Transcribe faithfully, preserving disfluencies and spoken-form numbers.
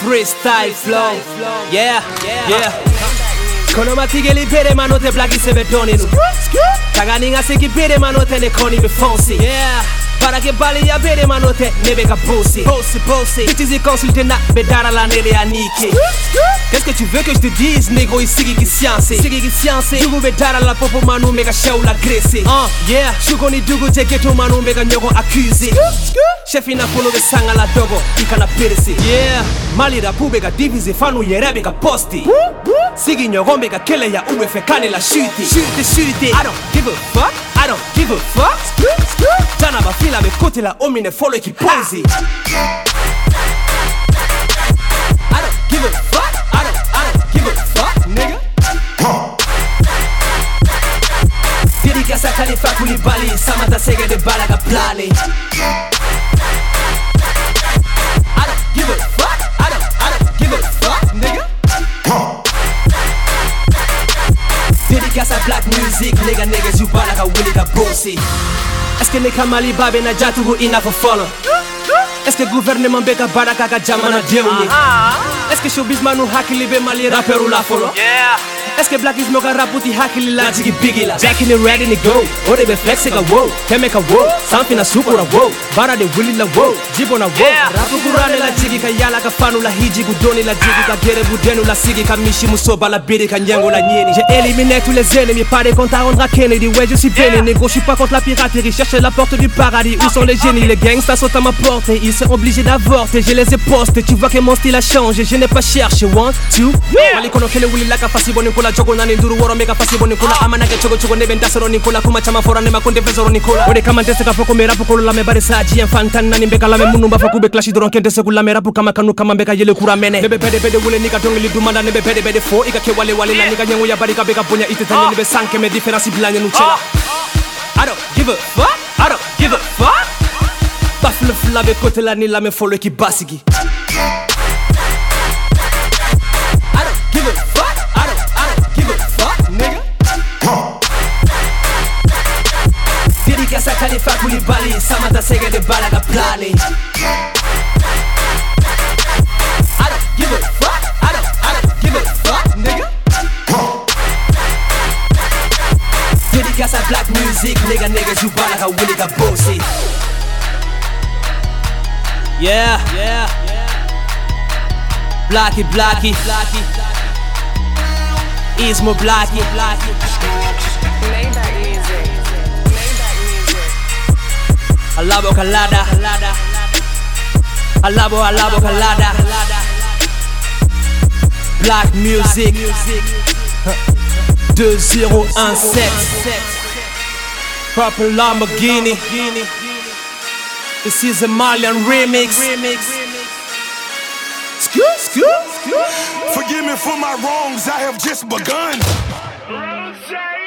freestyle flow. Yeah, yeah. Kono matigeli pere manote blacki sebe doninu. Taganinga seki pere manote ne koni be fonsi. Yeah. Para que bali ya bere manote nebe ka bossi. Bossi, bossi. Titizi consulte na bedara la nere anike. Qu'est-ce que tu veux que je te dise, négo ici qui science. Sigi qui science. Dugu bedara la popo manu mega show la gresse. Uh, yeah. Shugoni dugu teke to manu mega nyogo accusé. Chef ina fono be sanga la dogo ikana perese. Yeah. Mali da pube ga divise fanu yerebe ka posti. Sigi nyogo mega kele ya ube fekane la shuti. Shuti, shuti. I don't give a fuck. I don't give a fuck. Jana ba fila me kote la omine follow ki posi. I don't give a fuck. I don't, I don't give a fuck, nigga. Dédicace à Khalifa Koulibaly, Samantha Sege de Balaga Plani. I don't give a fuck. I don't, I don't give a fuck, nigga. Dédicace à Black Music, nigga niggas you Balaga Willy da Bossy. Est-ce que neka mali babe na jatugu ina for follow? Est-ce que gouvernement beka baraka ka jamana deuni? Est-ce que showbiz manu hakili be mali rapperu la follow? Yeah. Est-ce que black is moka raputi hakili la jigi bigi la? Back in the red in the go, ode be flexing a wow, kemeka wow, something a sukura wow, bara de willy la wow, jibo na wow. Rapu kurane la jigi ka yala ka fanu la hiji gudoni la jigi ka gere budenu la sigi ka mishi musoba la biri ka nyango la nyeni. J'ai éliminé tous les ennemis, pas des comptes à rendre à Kennedy. Ouais je suis véné, négo, je suis pas contre la piraterie. Chercher la porte du paradis, où sont les génies? Les gangsters sont à ma portée, ils sont obligés d'avorter. Je les ai postés, tu vois que mon style a changé. Je n'ai pas cherché, one, two, mali kono kele wili la ka fasi boni kola jogo na nduru woro mega fasi boni kola amana ke chogo chogo nebe ndasoro ni kola kuma chama fora ne makonde vezoro ni kola. Ode kama ndese ka foko mera pokolo la me bare saji en fantan na nimbe kala me munumba foko be clash doron kende se kula mera kama kanu kama mbeka yele kura mene. Nebe pede pede wule nika tongeli dumanda nebe pede pede fo ika ke wale wale na nika nyango ya barika beka bonya itetanye nebe sanke me difference bilanye nuchela. I don't give a fuck. I don't give a fuck. Bafle fla be kote la ni la me follow ki basigi. I don't give a fuck. I don't, I don't give a fuck, nigga. Dédicace à Khalifa Koulibaly, Samantha Sege de Balaga Plani. I don't give a fuck. I don't, I don't give a fuck, nigga. Dédicace à Black Music, nigga niggas you Balaga Willy da Bossy. Yeah, yeah, yeah. Blacky, Blacky, Blacky. Ismo Blacky, Blacky. Maybach music. Maybach music. Alabo Kalada, Alabo, Alabo Kalada. Black Music. deux zéro un sept. Purple Lamborghini. This is a Malian remix. Scoop, scoop, scoop. Forgive me for my wrongs, I have just begun.